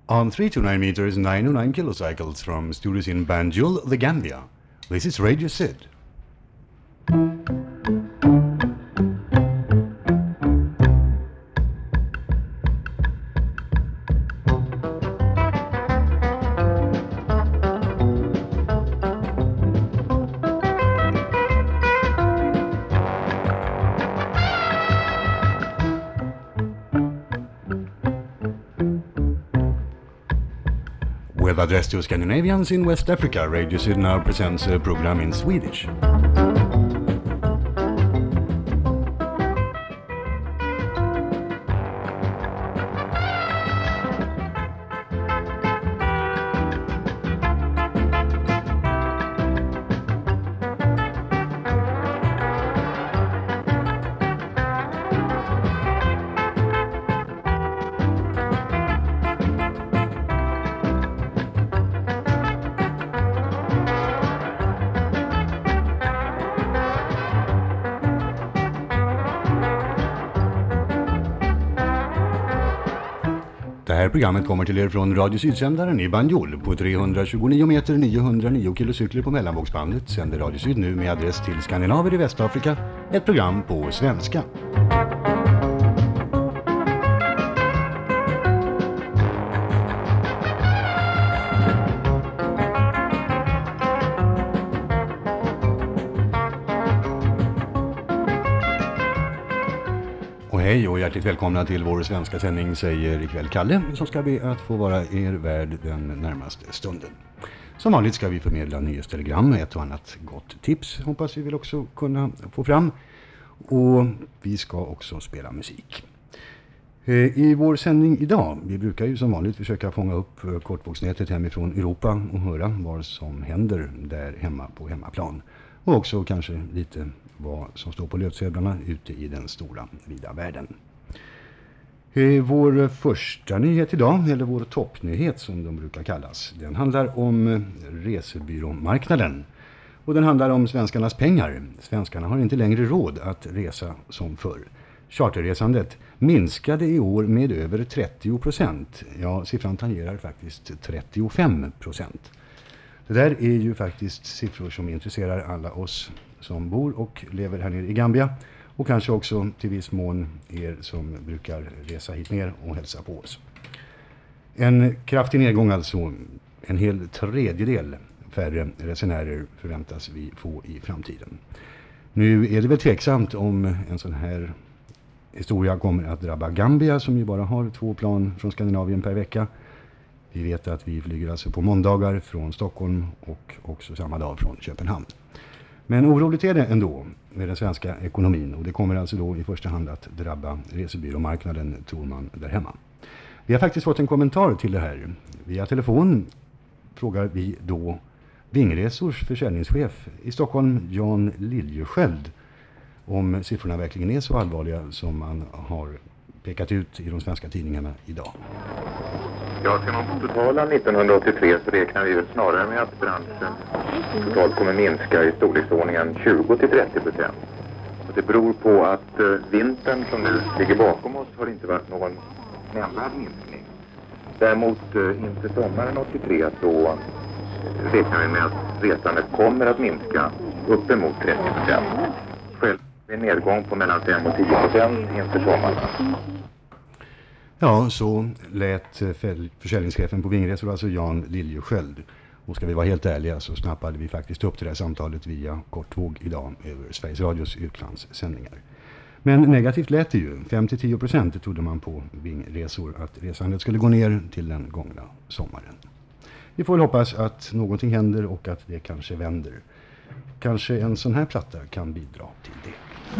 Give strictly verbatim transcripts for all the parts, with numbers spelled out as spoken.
On three hundred twenty-nine meters, nine oh nine kilocycles from studios in Banjul, The Gambia. This is Radio Syd. With address to Scandinavians in West Africa, Radio Syd now presents a program in Swedish. Det här programmet kommer till er från Radio Syd-sändaren i Banjul på trehundratjugonio meter, niohundranio kilocykler på mellanvågsbandet. Sänder Radio Syd nu med adress till skandinaver i Västafrika, ett program på svenska. Hej och hjärtligt välkomna till vår svenska sändning, säger ikväll Kalle, som ska be att få vara er värd den närmaste stunden. Som vanligt ska vi förmedla nyhetstelegram, ett och annat gott tips hoppas vi vill också kunna få fram. Och vi ska också spela musik. I vår sändning idag, vi brukar ju som vanligt försöka fånga upp kortvågsnätet hemifrån Europa och höra vad som händer där hemma på hemmaplan. Och också kanske lite vad som står på löpsedlarna ute i den stora vida världen. Vår första nyhet idag, eller vår toppnyhet som de brukar kallas, den handlar om resebyråmarknaden. Och den handlar om svenskarnas pengar. Svenskarna har inte längre råd att resa som förr. Charterresandet minskade i år med över trettio procent. Ja, siffran tangerar faktiskt trettiofem procent. Det där är ju faktiskt siffror som intresserar alla oss som bor och lever här nere i Gambia. Och kanske också till viss mån er som brukar resa hit ner och hälsa på oss. En kraftig nedgång alltså, en hel tredjedel färre resenärer förväntas vi få i framtiden. Nu är det väl tveksamt om en sån här historia kommer att drabba Gambia, som ju bara har två plan från Skandinavien per vecka. Vi vet att vi flyger alltså på måndagar från Stockholm och också samma dag från Köpenhamn. Men oroligt är det ändå med den svenska ekonomin, och det kommer alltså då i första hand att drabba resebyråmarknaden, tror man där hemma. Vi har faktiskt fått en kommentar till det här. Via telefon frågar vi då Vingresors försäljningschef i Stockholm, Jan Liljesköld, om siffrorna verkligen är så allvarliga som man har pekat ut i de svenska tidningarna idag. Ja, ska man på totala nittonhundraåttiotre så räknar vi väl snarare med att branschen totalt kommer minska i storleksordningen tjugo till trettio procent. Och det beror på att uh, vintern som nu ligger bakom oss har inte varit någon nämnvärd minskning. Däremot uh, inför sommaren åttiotre så uh, räknar vi med att resandet kommer att minska uppemot trettio procent. Själv en nedgång på mellan fem och tio procent inför sommaren. Ja, så lät försäljningschefen på Vingresor, alltså Jan Liljesköld. Och ska vi vara helt ärliga så snappade vi faktiskt upp det här samtalet via kortvåg idag över Sveriges Radios utlandssändningar. Men negativt lät det ju. fem till tio procent trodde man på Vingresor att resandet skulle gå ner till den gångna sommaren. Vi får väl hoppas att någonting händer och att det kanske vänder. Kanske en sån här platta kan bidra till det.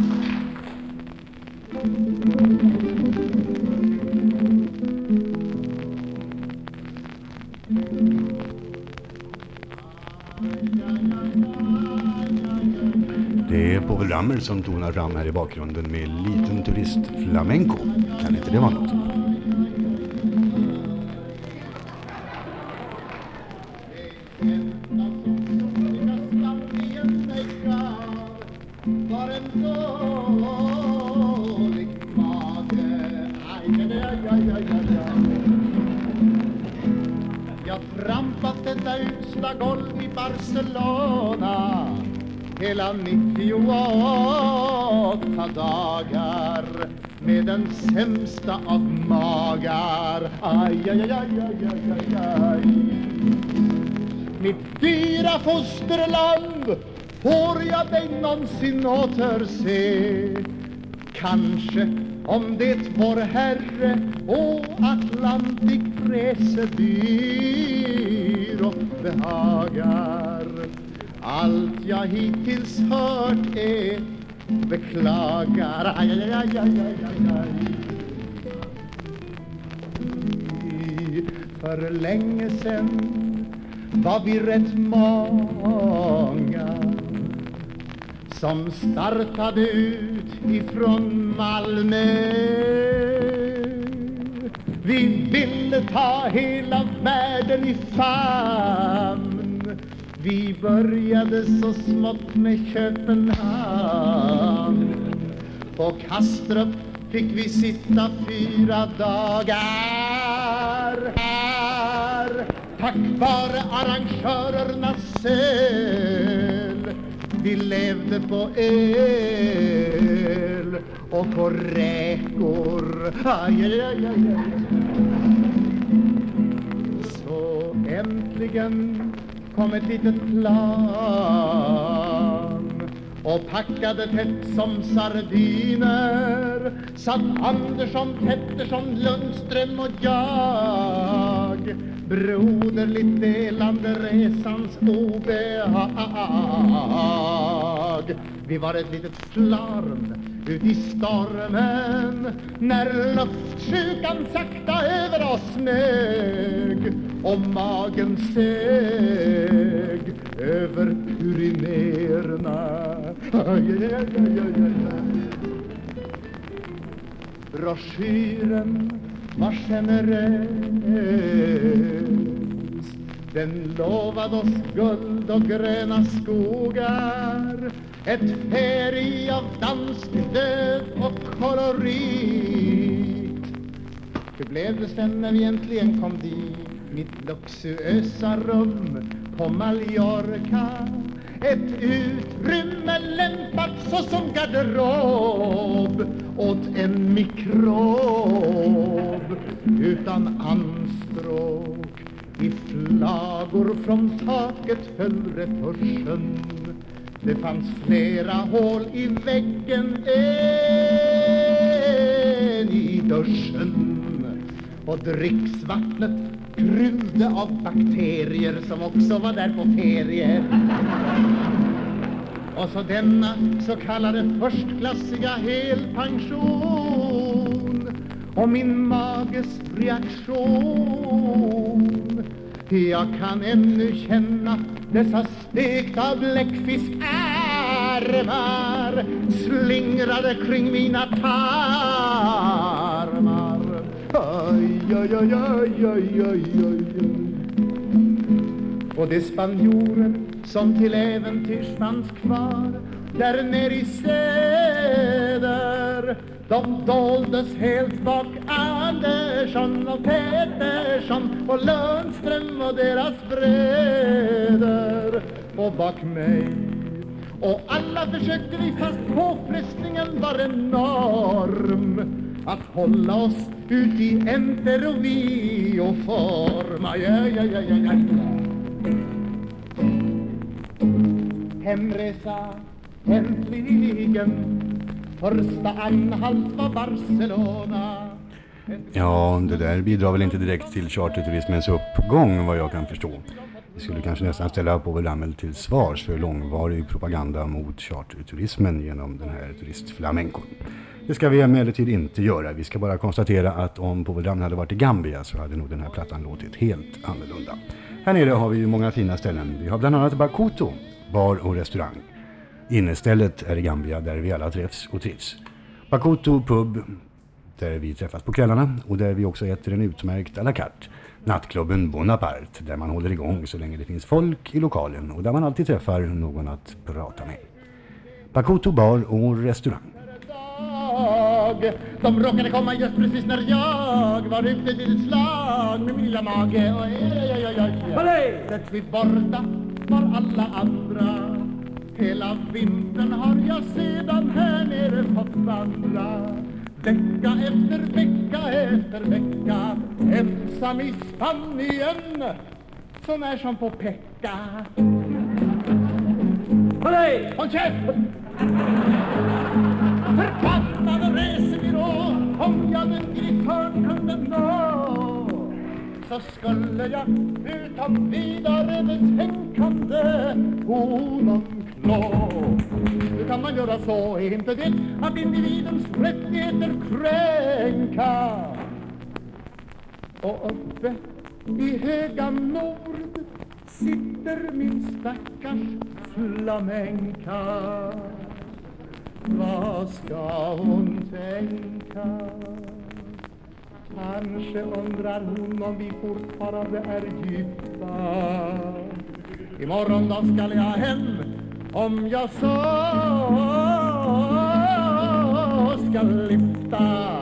Det är Povel Ramel som tonar fram här i bakgrunden med liten turist flamenco. Kan inte det vara något? jag trampat detta usla golv i Barcelona hela nittioåtta dagar med den sämsta av magar. Aj, aj, aj, aj, aj, aj, aj. Mitt dyra fosterland, får jag dig någonsin återse? Kanske om det vår Herre och Atlantic resebyrå behagar. Allt jag hittills hört är beklagar. Aj, aj, aj, aj, aj, aj. För länge sen var vi rätt många som startade ut ifrån Malmö. Vi ville ta hela världen i famn. Vi började så smått med Köpenhamn. På Kastrup fick vi sitta fyra dagar här. Tack vare arrangörernas öl. Vi levde på öl och på räkor. Aj, aj, aj, aj. Så äntligen kom ett litet plan och packade tätt som sardiner. Satt Andersson, Pettersson, Lundström och jag broderligt delande resans obehag. Vi var ett litet flarm ut i stormen när luftsjukan sakta över oss smög och magen sög över Pyrenéerna. Aj, aj, aj, aj, aj. Broschyren var generös. Den lovade oss guld och gröna skogar, ett feri av dansk död och kolorit. Hur blev det sen när vi äntligen kom dit? Mitt luxuösa rum på Mallorca, ett utrymme lämpat såsom garderob åt en mikrob utan anspråk. I flagor från taket föll retursen. Det fanns flera hål i väggen än i duschen. Och dricksvattnet kryllde av bakterier som också var där på ferier. Och så denna så kallade förstklassiga helpension och min mages reaktion. Jag kan ännu känna dessa stekta bläckfiskärmar slingrade kring mina tarmar. Aj, aj, aj, aj, aj, aj, aj. Och de spanjorer som till äventyrs fanns kvar där nere i söder, de doldes helt bak Andersson och Pettersson och Lundström och deras bröder och bak mig. Och alla försökte vi, fast påfrestningen var enorm, att hålla oss ut i enterovi och form. Aj, aj, aj, aj, aj. Hemresa äntligen. Första anhalt var Barcelona. Ja, det där bidrar väl inte direkt till charterturismens uppgång, vad jag kan förstå. Vi skulle kanske nästan ställa Povel Ramel till svars för långvarig propaganda mot charterturismen genom den här turistflamencon. Det ska vi emellertid inte göra. Vi ska bara konstatera att om Povel Ramel hade varit i Gambia så hade nog den här plattan låtit helt annorlunda. Här nere har vi ju många fina ställen. Vi har bland annat Bakuto, bar och restaurang. Innestället är i Gambia där vi alla träffs och trivs. Bakuto pub, där vi träffas på kvällarna och där vi också äter en utmärkt à la carte. Nattklubben Bonaparte, där man håller igång så länge det finns folk i lokalen och där man alltid träffar någon att prata med. Bakuto bar och restaurang. dag. De råkade komma just precis när jag var ute till ett slag med min lilla mage. Oj, oj, oj, oj, oj. Sätt vi borta var alla andra. Hela vintern har jag sedan här nere fått vandra. Vecka efter vecka efter vecka, ensam i Spanien, så när som på Pekka. Håll dig! Håll käft! Förbannade resebyrå, om jag den direktörn kunde nå, så skulle jag utan vidare betänkande honom klå. Hur kan man göra så? Är inte det att individens rättigheter kränka? Och uppe i höga nord sitter min stackars flamenca. Vad ska hon tänka? Kanske undrar hon om vi fortfarande är gifta. Imorgon då skall jag hem, om jag så ska lyfta.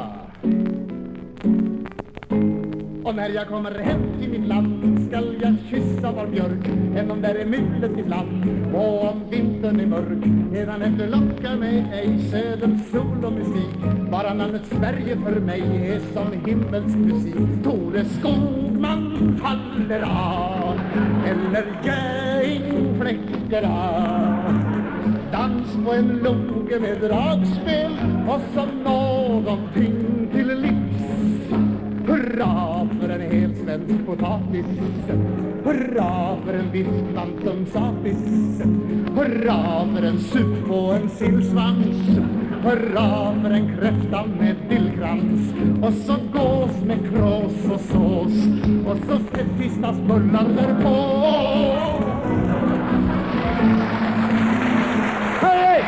Och när jag kommer hem till min land skall jag kyssa var björk, även om där är myllet ibland. Och om vintern är mörk, redan efter lockar mig ej söderns sol och musik. Bara namnet Sverige för mig är som himmelsk musik. Tore Skogman faller av, eller Göing fläcker av. Dans på en loge med dragspel och så någonting till livs. Hurra för en helt svensk potatis, hurra för en viskvantum sapis, hurra för en sup och en sillsvans, hurra för en kräfta med dillkrans. Och så gås med krås och sås, och så svettistas bullar därpå. Hej!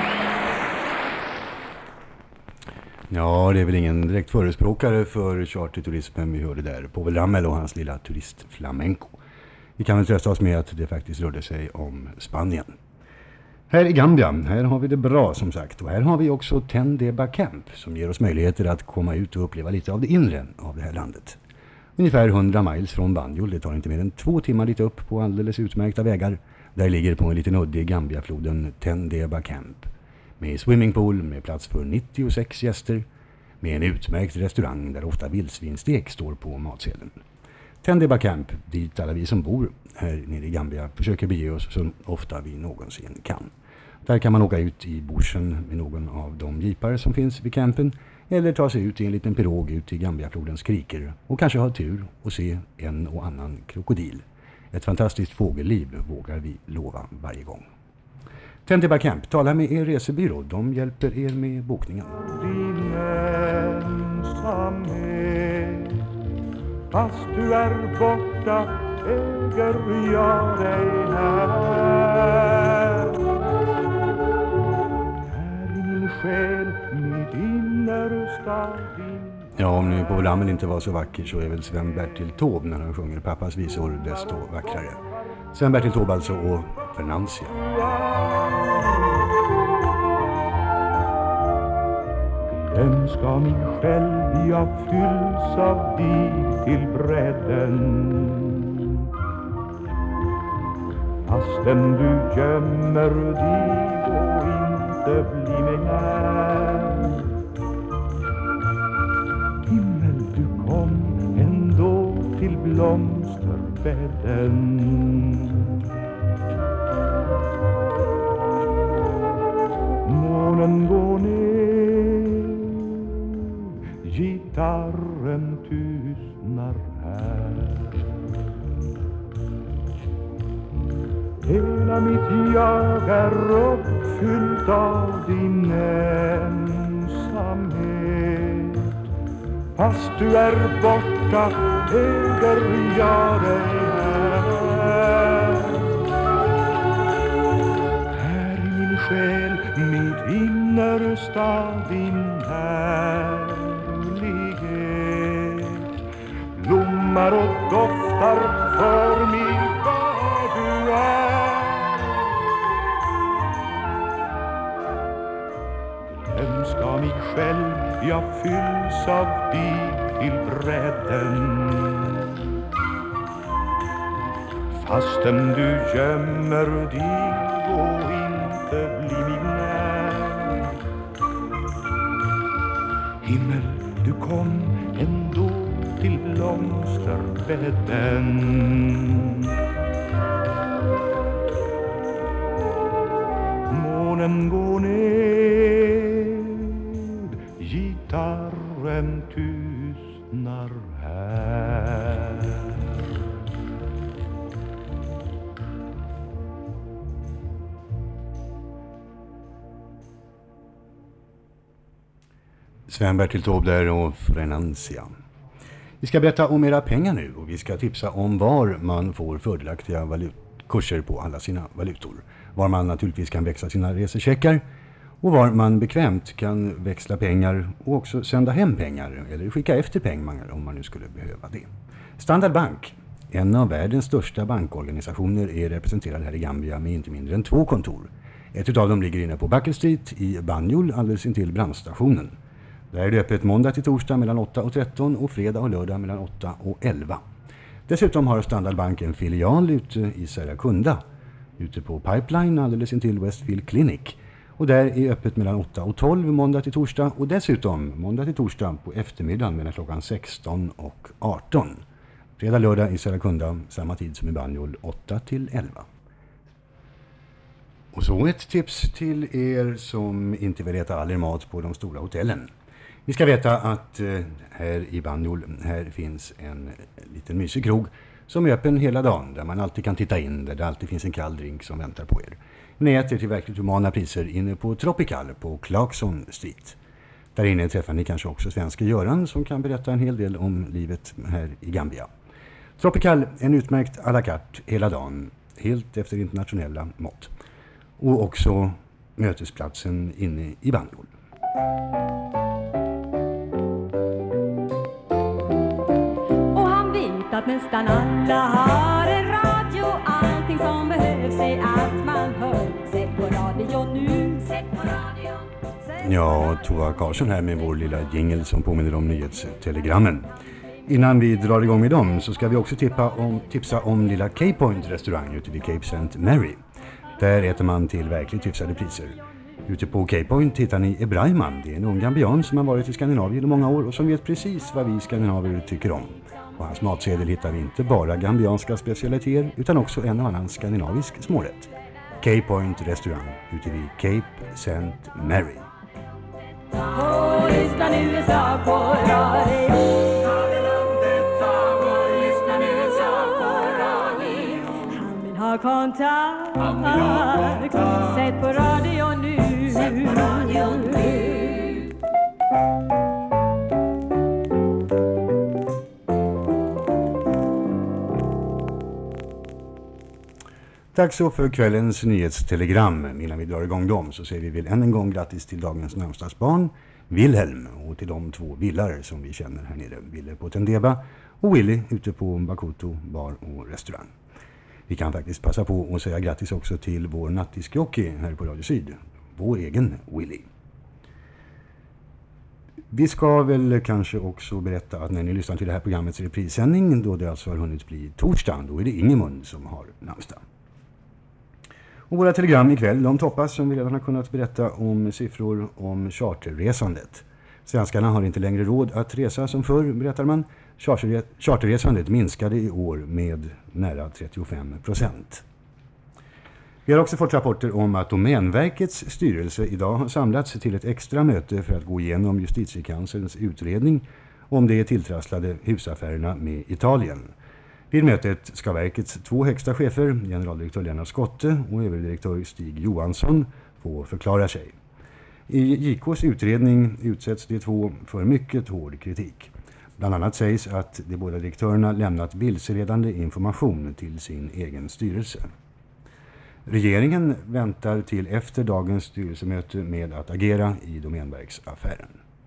Ja, det är väl ingen direkt förespråkare för charterturismen vi hörde där. Povel Ramel och hans lilla turistflamenco. Vi kan väl trösta oss med att det faktiskt rörde sig om Spanien. Här i Gambia, här har vi det bra som sagt. Och här har vi också Tendeba Camp som ger oss möjligheter att komma ut och uppleva lite av det inre av det här landet. Ungefär hundra miles från Banjul, det tar inte mer än två timmar dit upp på alldeles utmärkta vägar. Där ligger på en liten udde i Gambiafloden Tendeba Camp. Med swimmingpool, med plats för nittiosex gäster, med en utmärkt restaurang där ofta vildsvinstek står på matsedeln. Tendeba Camp, dit alla vi som bor här nere i Gambia försöker bege oss så ofta vi någonsin kan. Där kan man åka ut i bushen med någon av de jeepar som finns vid campen, eller ta sig ut i en liten pirog ut i Gambiaflodens kriker och kanske ha tur och se en och annan krokodil. Ett fantastiskt fågelliv vågar vi lova varje gång. Tendeba Camp, tala med er resebyrå. De hjälper er med bokningen. Din ensamhet, fast du är borta, äger jag dig här. Här i min själ, mitt innersta din. Ja, om nu Povel Ramel inte var så vacker så är väl Sven-Bertil Taube när han sjunger pappas visor desto vackrare. Sven-Bertil Taube alltså och Fernansia. Vem ska min själv jag fylls av dig till bredden? Fastän du gömmer dig och inte blir mig när. Himmel, du kom ändå till blomsterbädden. Månen går ner, gitarren tystnar här. Hela mitt jag är uppfyllt av din ensamhet. Fast du är borta äger jag dig här. Här i min själ, mitt innersta, din härlighet. Blommar och doftar för mig vad du är. Vem ska mig själv jag fylls av dig till bredden. Fastän du gömmer dig och inte blir mig när. Himmel, du kom ändå till blomsterbädden. Månen går ned, gitarren tystnar här. Sven-Bertil Taube där och Frenancia. Vi ska berätta om era pengar nu och vi ska tipsa om var man får fördelaktiga valut- kurser på alla sina valutor. Var man naturligtvis kan växla sina resecheckar och var man bekvämt kan växla pengar och också sända hem pengar eller skicka efter pengar om man nu skulle behöva det. Standard Bank, en av världens största bankorganisationer, är representerad här i Gambia med inte mindre än två kontor. Ett av dem ligger inne på Buckle Street i Banjul alldeles intill brandstationen. Där är det öppet måndag till torsdag mellan åtta och tretton och fredag och lördag mellan åtta och elva. Dessutom har Standard Bank en filial ute i Serakunda, ute på Pipeline alldeles intill Westfield Clinic. Och där är öppet mellan åtta och tolv måndag till torsdag och dessutom måndag till torsdag på eftermiddagen mellan klockan sexton och arton. Fredag lördag i Serakunda samma tid som i Banjul åtta till elva. Och så ett tips till er som inte vill äta all er mat på de stora hotellen. Vi ska veta att eh, här i Banjul här finns en liten mysig krog som är öppen hela dagen, där man alltid kan titta in, där det alltid finns en kall drink som väntar på er. Ni äter till verkligt humana priser inne på Tropical på Clarkson Street. Där inne träffar ni kanske också svenska Göran som kan berätta en hel del om livet här i Gambia. Tropical, en utmärkt à la carte hela dagen, helt efter internationella mått. Och också mötesplatsen inne i Banjul. Att nästan alla har en radio, allting som behövs är att man hör. Sätt på radio nu, sätt på radio. Ja, Tova Karlsson här med vår lilla jingle som påminner om nyhetstelegrammen. Innan vi drar igång med dem så ska vi också tippa om, tipsa om lilla Cape Point restaurang ute vid Cape Saint Mary. Där äter man till verkligt hyfsade priser. Ute på Cape Point hittar ni Ebraiman, det är en ung gambian som har varit i Skandinavien i många år och som vet precis vad vi skandinaver tycker om. På hans matsedel hittar vi inte bara gambianska specialiteter utan också en och annan skandinavisk smårätt. Cape Point restaurang ute vid Cape Saint Mary. Och lyssna nu en sak på radio. Lyssna nu en sak på radio. Han vill ha kontakt. Sätt på radio nu. Sätt på radio nu. Tack så för kvällens nyhetstelegram. Innan vi drar igång dem så säger vi väl än en gång grattis till dagens namnsdagsbarn, Wilhelm, och till de två villar som vi känner här nere. Ville på Tendeba och Willy ute på Bakuto bar och restaurang. Vi kan faktiskt passa på att säga grattis också till vår nattiskjockey här på Radio Syd, vår egen Willy. Vi ska väl kanske också berätta att när ni lyssnar till det här programmets reprissändning, då det alltså har hunnit bli torsdag, då är det Ingemund som har namnsdag. Och våra telegram ikväll, de toppas som vi redan har kunnat berätta om siffror om charterresandet. Svenskarna har inte längre råd att resa som förr, berättar man. Charter- charterresandet minskade i år med nära trettiofem procent. Vi har också fått rapporter om att Domänverkets styrelse idag har samlats till ett extra möte för att gå igenom justitiekanslerns utredning om de tilltrasslade husaffärerna med Italien. Vid mötet ska verkets två högsta chefer, generaldirektör Lennart Skotte och överdirektör Stig Johansson, få förklara sig. I J K:s utredning utsätts de två för mycket hård kritik. Bland annat sägs att de båda direktörerna lämnat vilseledande information till sin egen styrelse. Regeringen väntar till efter dagens styrelsemöte med att agera i Domänverksaffären.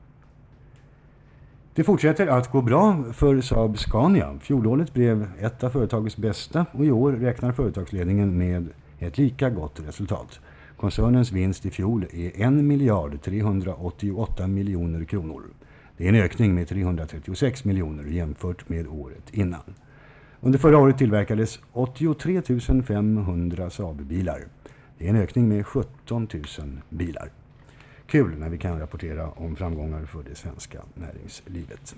Det fortsätter att gå bra för Saab Scania. Fjolåret blev ett av företagets bästa och i år räknar företagsledningen med ett lika gott resultat. Koncernens vinst i fjol är en miljard trehundraåttioåtta miljoner kronor. Det är en ökning med trehundratrettiosex miljoner jämfört med året innan. Under förra året tillverkades åttiotre tusen femhundra Saab-bilar. Det är en ökning med sjutton tusen bilar. Kul när vi kan rapportera om framgångar för det svenska näringslivet.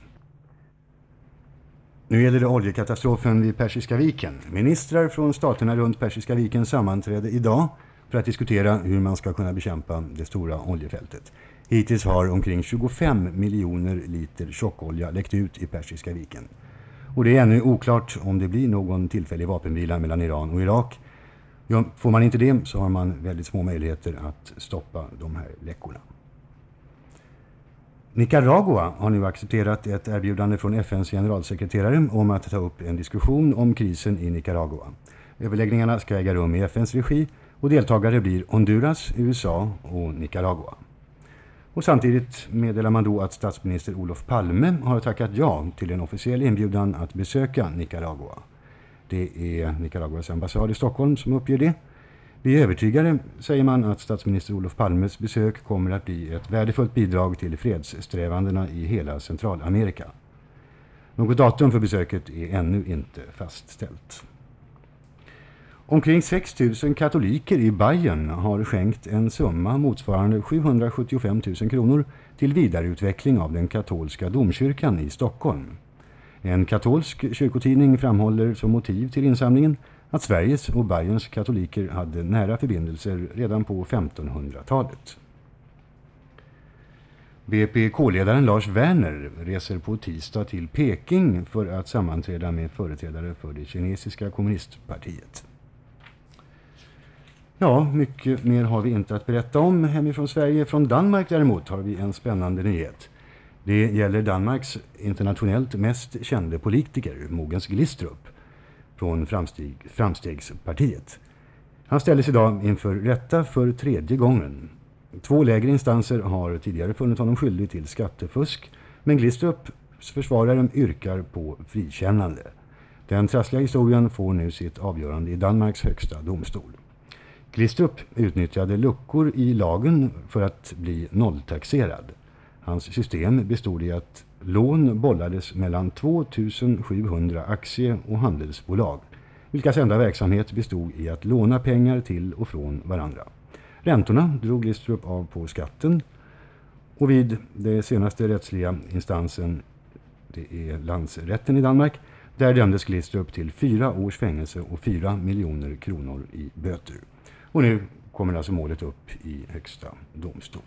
Nu gäller det oljekatastrofen vid Persiska viken. Ministrar från staterna runt Persiska viken sammanträdde idag för att diskutera hur man ska kunna bekämpa det stora oljefältet. Hittills har omkring tjugofem miljoner liter tjockolja läckt ut i Persiska viken. Och det är ännu oklart om det blir någon tillfällig vapenvila mellan Iran och Irak. Ja, får man inte det så har man väldigt små möjligheter att stoppa de här läckorna. Nicaragua har nu accepterat ett erbjudande från F N:s generalsekreterare om att ta upp en diskussion om krisen i Nicaragua. Överläggningarna ska äga rum i F N:s regi och deltagare blir Honduras, U S A och Nicaragua. Och samtidigt meddelar man då att statsminister Olof Palme har tackat ja till en officiell inbjudan att besöka Nicaragua. Det är Nicaraguas ambassad i Stockholm som uppger det. Vi är övertygade, säger man, att statsminister Olof Palmes besök kommer att bli ett värdefullt bidrag till fredssträvandena i hela Centralamerika. Något datum för besöket är ännu inte fastställt. Omkring sex tusen katoliker i Bayern har skänkt en summa motsvarande sjuhundrasjuttiofem tusen kronor till vidareutveckling av den katolska domkyrkan i Stockholm. En katolsk kyrkotidning framhåller som motiv till insamlingen att Sveriges och Bayerns katoliker hade nära förbindelser redan på femtonhundratalet. B P K-ledaren Lars Werner reser på tisdag till Peking för att sammanträda med företrädare för det kinesiska kommunistpartiet. Ja, mycket mer har vi inte att berätta om hemifrån Sverige. Från Danmark däremot har vi en spännande nyhet. Det gäller Danmarks internationellt mest kände politiker, Mogens Glistrup, från Framsteg, Framstegspartiet. Han ställdes idag inför rätta för tredje gången. Två lägre instanser har tidigare funnit honom skyldig till skattefusk, men Glistrups försvarare yrkar på frikännande. Den trassliga historien får nu sitt avgörande i Danmarks högsta domstol. Glistrup utnyttjade luckor i lagen för att bli nolltaxerad. Hans system bestod i att lån bollades mellan tvåtusen sjuhundra aktie- och handelsbolag, vilkas enda verksamhet bestod i att låna pengar till och från varandra. Räntorna drog Glistrup av på skatten, och vid det senaste rättsliga instansen, det är landsrätten i Danmark, där dömdes Glistrup till fyra års fängelse och fyra miljoner kronor i böter. Och nu kommer alltså målet upp i högsta domstol.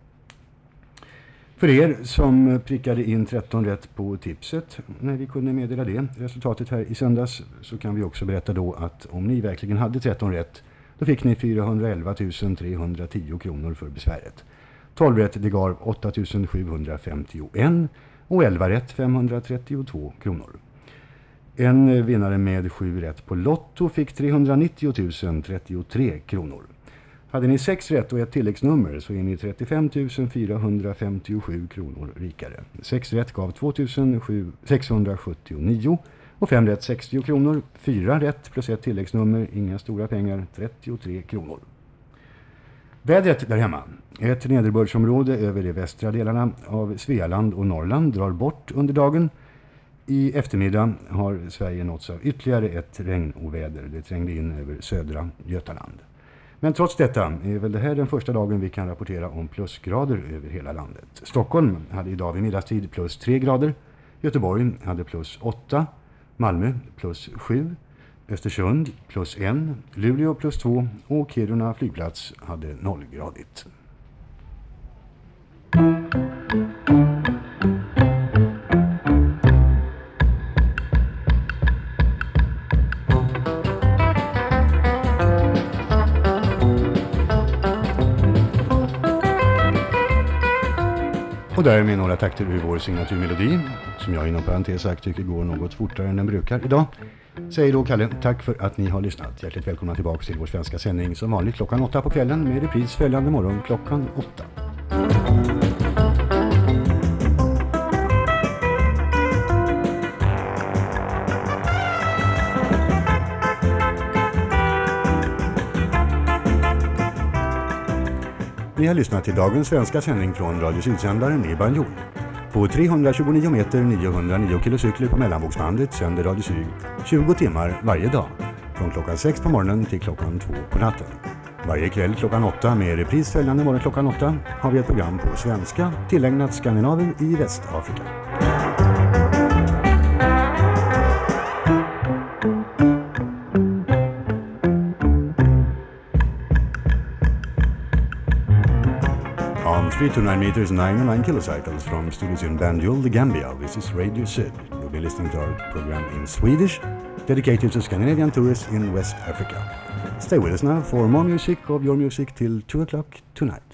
För er som prickade in tretton rätt på tipset när vi kunde meddela det resultatet här i söndags, så kan vi också berätta då att om ni verkligen hade tretton rätt, då fick ni fyrahundraelva tusen trehundratio kronor för besväret. tolv rätt det gav åtta tusen sjuhundrafemtioen och elva rätt femhundratrettiotvå kronor. En vinnare med sju rätt på Lotto fick trehundranittio tusen trettiotre kronor. Hade ni sex rätt och ett tilläggsnummer så är ni trettiofem tusen fyrahundrafemtiosju kronor rikare. sex rätt gav två tusen sexhundrasjuttionio och fem rätt sextio kronor. fyra rätt plus ett tilläggsnummer, inga stora pengar, trettiotre kronor. Vädret där hemma. Ett nederbördsområde över de västra delarna av Svealand och Norrland drar bort under dagen. I eftermiddag har Sverige nåtts av ytterligare ett regnoväder. Det trängde in över södra Götaland. Men trots detta är väl det här den första dagen vi kan rapportera om plusgrader över hela landet. Stockholm hade idag vid middagstid plus tre grader. Göteborg hade plus åtta. Malmö plus sju. Östersund plus en. Luleå plus två. Och Kiruna flygplats hade nollgradigt. Och därmed några takter ur vår signaturmelodi, som jag inom parentes sagt tycker går något fortare än den brukar idag. Säger då Kalle, tack för att ni har lyssnat. Hjärtligt välkomna tillbaka till vår svenska sändning som vanligt klockan åtta på kvällen med repris följande morgon klockan åtta. Ni har lyssnat till dagens svenska sändning från Radio Sydsändaren i Banjul. På trehundratjugonio meter niohundranio kilocykler på mellanvågsbandet sänder Radio Syd tjugo timmar varje dag. Från klockan sex på morgonen till klockan två på natten. Varje kväll klockan åtta med repris följande morgon klockan åtta har vi ett program på svenska tillägnat skandinaver i Västafrika. On three to nine meters, nine and nine kilocycles from studios in Banjul, the Gambia. This is Radio Syd. You'll be listening to our program in Swedish, dedicated to Scandinavian tourists in West Africa. Stay with us now for more music of your music till two o'clock tonight.